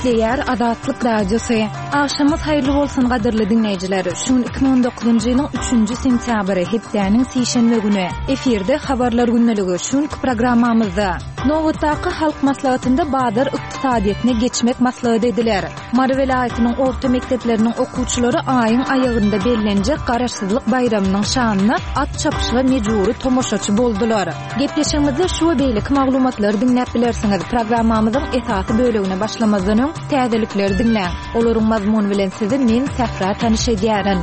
Eşitleyer Adatlyk Radiosu. Akşamyz haýyrly bolsun gadyrly dinleýijiler. Şun 2019-njy ýylyň 3-nji sentýabry hepdäniň seşenbe güni efirde habarlar günneligi şun programmamyzda Nowatdaky halk maslahatynda Badar ykdysadyetine geçmek maslahat ediler. Mary welaýatynyň orta mekdepleriniň okuwçylary aýyň aýagynda bellenjek garaşsyzlyk bayramynyň şanyna at çapyşyga mejburi tomoşaçy boldular. Gepleşigimizde şu beýlik maglumatlary dinläp bilersiňiz. Programmamyzyň esasy bölegine başlamazdan öň täzelikleri dinläň. Olaryň mazmuny bilen sizi men Safra tanışydýaryn.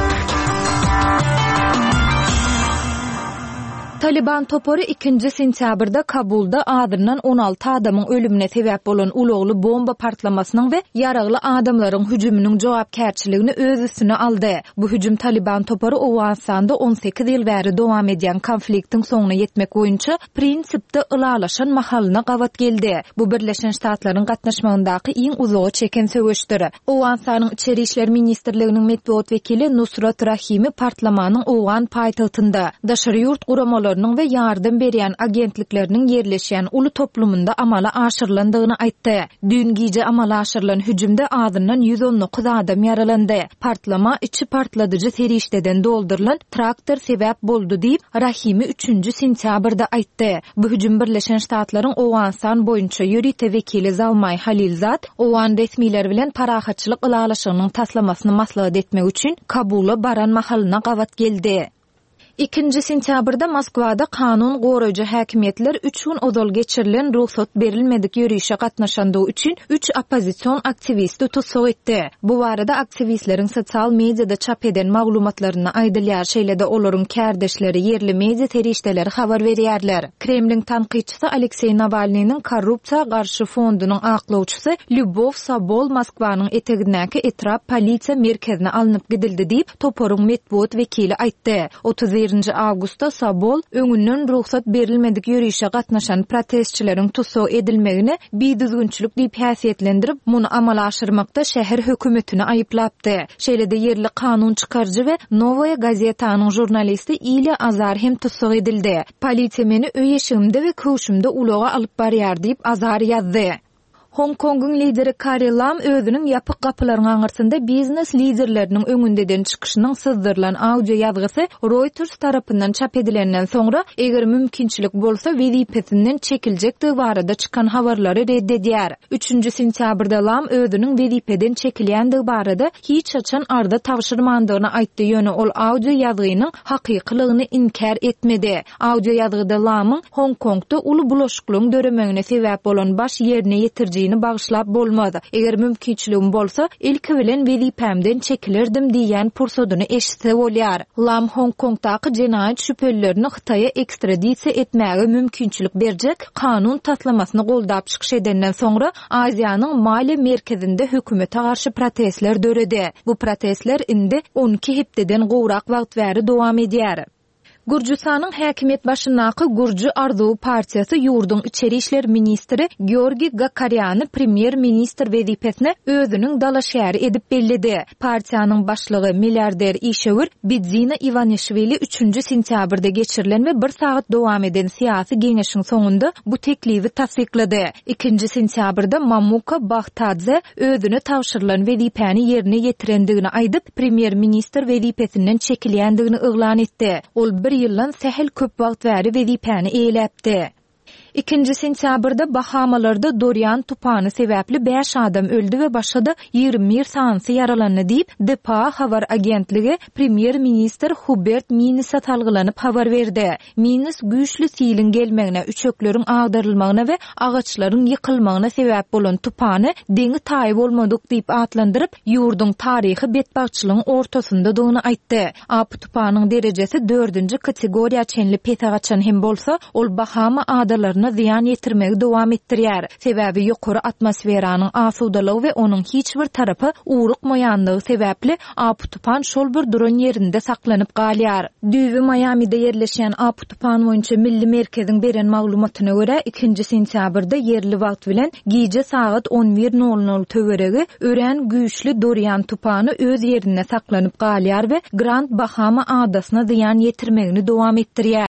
Taliban topory 2-nji sentýabrda Kabulda adyrnan 16 adamyň ölümine sebäp bolan ulugly bomba partlamasynyň we yaragly adamlaryň hüjüminiň jogapkärçiligini öz üstüne aldy. Bu hüjüm Taliban topory Owganistanda 18 ýyl bäri dowam edýän konfliktiň soňuna ýetmek boýunça prinsipde ylalaşan mahalyna gawat geldi. Bu Birleşen Ştatlaryň gatnaşmagyndaky iň uzogy çeken söwüşdir. Owganistanyň içeri işler ministrliginiň medeniýet wekili Nusrat Rahimi partlamanyň Owgan paýtagtynda daşary ýurt guramalyny ve yardım berýän agentlikleriniň yerleşýän uly toplumunda amala aşyrylandygyny aýtdy. Dün gece amala aşyrylan hüjümde adyrnan 119 adam yaralandy. Partlama içi partladyjy serişdeden doldurulan traktor sebäp boldy diýip Rahimi 3-nji sentýabrda aýtdy. Bu hüjüm Birleşen Ştatlaryň Owganistan boýunça ýörite wekili Zalmay Halilzad Owgan resmiýetleri bilen parahatçylyk ylalaşygynyň taslamasyny maslahat etmek üçin Kabula baran mahalyna gawat geldi. 2-nji sentýabrda Moskwada kanun goraýjy häkimetler 3 gün odol geçirilen ruhsat berilmedik ýürüýüşe gatnaşandygy üçin 3 opozisiýon aktivisti tutsak etdi. Bu barada aktivistleriň sosial mediada çap eden maglumatlaryna aýdylýar şeýlede olaryň kärdeşleri yerli media terişdeleri habar berýärler. Kremlin tanqidçisi Aleksey Navalnyň korrupsiýa garşy fondunyň aklawçysy Lyubov Sabol Moskwanyň etegindäki etrap polisiýa merkezine alınıp gidildi diýip toporyň medeniýet wekili aýtdy. 31 Awgustda Sabol öňünden ruhsat berilmedik ýürüýüşe gatnaşan protestçileriň tutsak edilmegini biýdüzgünçilik diýip häsiýetlendirip, muny amala aşyrmakda şäher hökümetini aýyplapdy. Şeýlede yerli kanun çykarjy we Novaya gazetanyň jurnalisti Ilya Azar hem tutsak edildi. Polisiýa meni öý eşigimde we köşümde ulaga alyp barýar diýip Azar ýazdy. Hong Kong'un lideri Carrie Lam özünün yapık kapılaryň aňyrsynda biznes liderleriniň öňündeden çykyşynyň syzdyrlan audio ýazgysy Reuters tarapyndan çap edilenden soňra eger mümkinçilik bolsa wezipesinden çekiljekdi barada çykan habarlary reddedýär. 3-nji sentýabrda Lam özünün wezipeden çekilýändigi barada hiç açan arda tagşyrmandygyny aýtdy. Ýöne ol audio ýazgynyň hakykylygyny inkar etmedi. Audio ýazgyda Lamyň Hong Kongda uly bulaşyklygyň döremegine sebäp bolan baş ýerine ýetirji bagışlap bolmady. Eger mümkinçiligim bolsa, ilki bilen wezipemden çekilirdim diýen pursodyny eşitse bolýar. Lam Hong Kongdaky jenaýat şüphelilerini Hytaýa ekstradisiýa etmäge mümkinçilik berjek kanun taslamasyny goldap çykyş edenden soňra Aziýanyň mali merkezinde hökümete garşy protestler döredi. Bu protestler indi 12 hepdeden gowrak wagt bäri dowam edýär. Gürjistanyň häkimet başyndaky Gürji Arzuw partiýasy ýurduň içeri işler ministri Georgi Gakaryany premier ministr wezipesine özüniň dalaşýary edip bellidi. Partiýanyň başlygy milliarder işewir Bidzina Ivanishvili 3-nji sentýabrda geçirilen we 1 saat dowam eden syýasy geňeşiň soňunda bu teklifi tasdiklady. 2-nji sentýabrda Mamuka Baghtadze özüne tagşyrylan wezipeni ýerine ýetirendigini aýdyp premier ministr wezipesinden çekilýändigini yglan etdi. Ol bir ýyldan sähel köp wagt bäri wezipeni eýlepdi. 2-nji sentýabrda Bahamalarda Dorian tupany sebäpli 5 adam öldü we başga 21 sansy yaralandy diýip DPA habar agentligi premier ministr Hubert Minnis'a talgylanyp habar berdi. Minnis güýçli siýilin gelmegine, üçökleriň agdarylmagyna we agaçlaryň ýykylmagyna sebäp bolan tupany deňi taýyp bolmadyk diýip atlandyryp, ýurduň taryhy betbagçylygyň ortasynda dugyny aýtdy. Ap tupanyň derejesi 4-nji kategoriýa çenli petagaçan hem bolsa, ol Bahama adalaryna ziyan yetirmegi dowam etdirýär. Sebäbi ýokary atmosferanyň asudalygy we onuň hiç bir tarapy uğrukmaýandygy sebäpli Ap tupan şol bir duran ýerinde saklanyp galýar. Düýbi Miami'de yerleşen Ap tupan boýunça milli merkeziň beren maglumatyna görä 2-nji sentýabrda yerli wagt bilen gije saat 11:00 töweregi ören güýçli Dorian tupany öz ýerine saklanyp galýar we Grand Bahama adasyna ziyan yetirmegini dowam etdirýär.